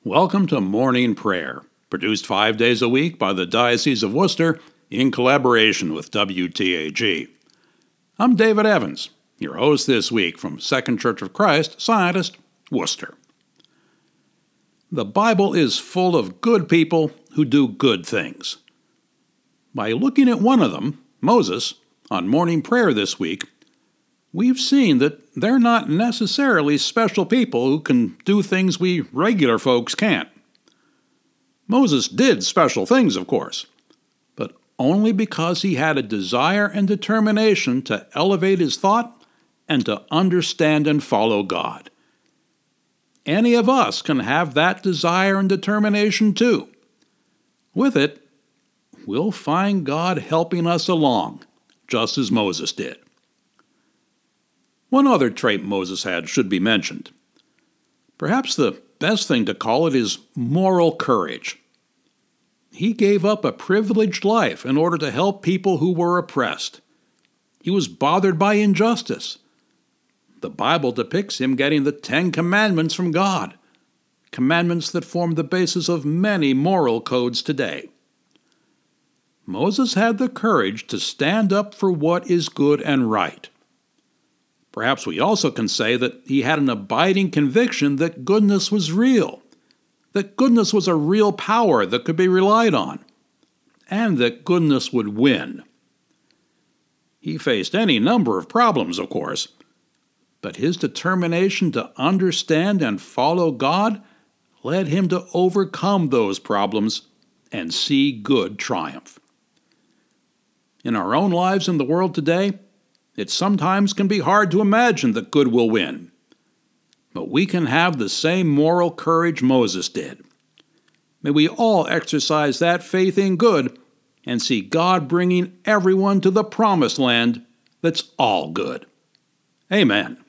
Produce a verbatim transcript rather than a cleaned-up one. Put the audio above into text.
Welcome to Morning Prayer, produced five days a week by the Diocese of Worcester in collaboration with W T A G. I'm David Evans, your host this week from Second Church of Christ, Scientist, Worcester. The Bible is full of good people who do good things. By looking at one of them, Moses, on Morning Prayer this week, we've seen that they're not necessarily special people who can do things we regular folks can't. Moses did special things, of course, but only because he had a desire and determination to elevate his thought and to understand and follow God. Any of us can have that desire and determination too. With it, we'll find God helping us along, just as Moses did. One other trait Moses had should be mentioned. Perhaps the best thing to call it is moral courage. He gave up a privileged life in order to help people who were oppressed. He was bothered by injustice. The Bible depicts him getting the Ten Commandments from God, commandments that form the basis of many moral codes today. Moses had the courage to stand up for what is good and right. Perhaps we also can say that he had an abiding conviction that goodness was real, that goodness was a real power that could be relied on, and that goodness would win. He faced any number of problems, of course, but his determination to understand and follow God led him to overcome those problems and see good triumph. In our own lives in the world today, it sometimes can be hard to imagine that good will win. But we can have the same moral courage Moses did. May we all exercise that faith in good and see God bringing everyone to the promised land that's all good. Amen.